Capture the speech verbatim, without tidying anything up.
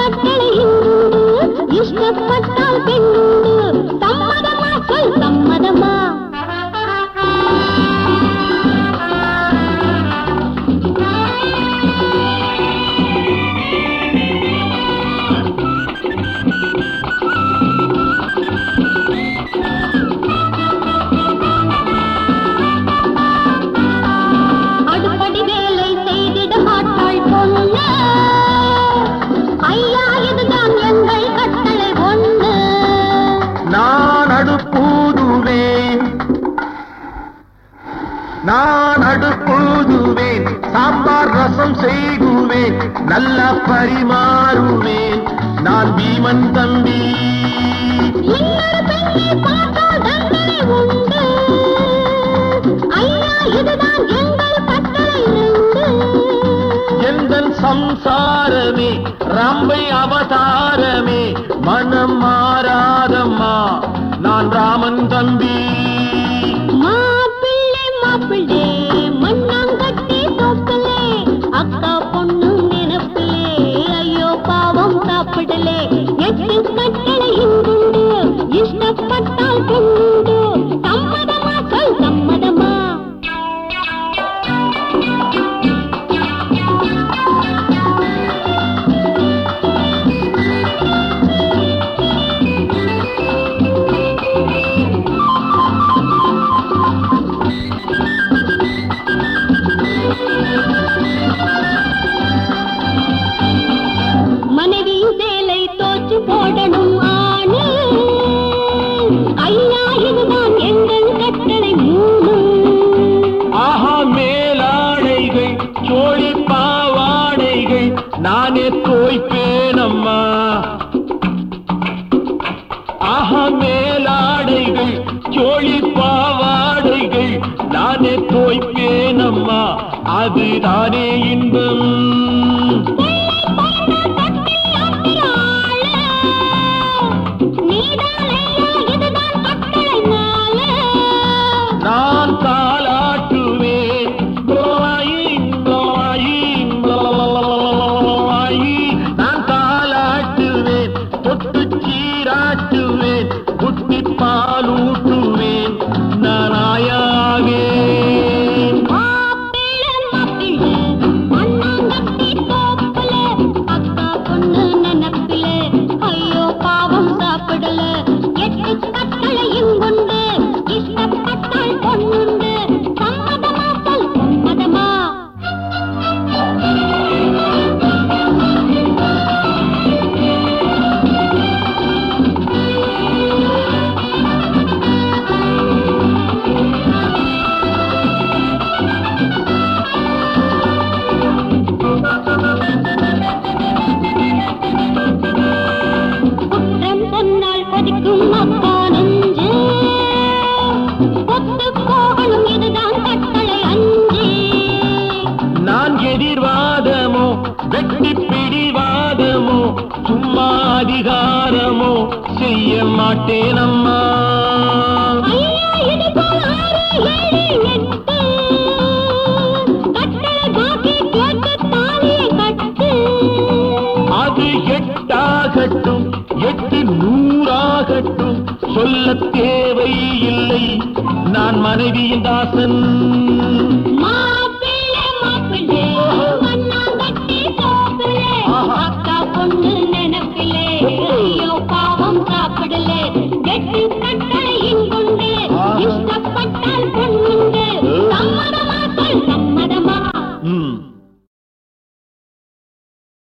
கட்டளை இஷ்டப்பட்டால் பெண்ணு சம்மதமா சொல் சம்மதமா நான் அடுப்புதுவேன் சாம்பார் ரசம் செய்துவேன் நல்லா பரிமாறுவேன் நான் பீமன் தம்பி எங்கள் சம்சாரமே ரம்பை அவதாரமே மனம் மாறாதம்மா நான் ராமன் தம்பி மண்ணாங்கட்டி தோப்பிலே அக்கா பொண்ணு நினைப்பிலே ஐயோ பாவம் சாப்பிடலே எட்டு கட்டளை இங்குண்டு இஷ்டப்பட்டால் கொண்டு சம்மதமா சொல் சம்மதமா போடணும் ஆணு ஐயா இதுதான் எங்கள் கட்டளை மூணு ஆஹா மேலாடைகள் சோழி பாவாடைகள் நானே தோய்ப்பேனம்மா ஆஹா மேலாடைகள் சோழி பாவாடைகள் நானே தோய்ப்பேனம்மா அதுதானே இன்பம் நான் தாலாட்டுவேன் நான் தாலாட்டுவேன் தொட்டு சீராட்டுவேன் புட்டி பாலூட்டுவேன் நான் ஆயாவேன் அக்கா பொண்ணு நினைப்பிலே ஐயோ பாவம் சாப்பிடல எட்டு கட்டளையும் கொண்டு இஷ்டப்பட்டால் பொண்ணுண்டு சம்மதமா சொல் சம்மதமா குற்றம் சொன்னால் கொதிக்கும் அப்பா நெஞ்சு ஒத்து போகணும் இதுதான் கட்டளை அஞ்சு நான் எதிர்வாதமோ வெட்டி பிடிவாதமோ சும்மா அதிகாரமோ செய்ய மாட்டேன் அம்மா ஐயா இது போல் ஆறு ஏழு எட்டு கட்டளை பாக்கி கேட்டு தாலியை கட்டு அது எட்டாகட்டும் எட்டு நூறாகட்டும் சொல்ல தேவையில்லை நான் மனைவியின் தாசன் மாப்பிள்ளை மாப்பிள்ளை மண்ணாங்கட்டி தோப்பிலே அக்கா பொண்ணு நினைப்பிலே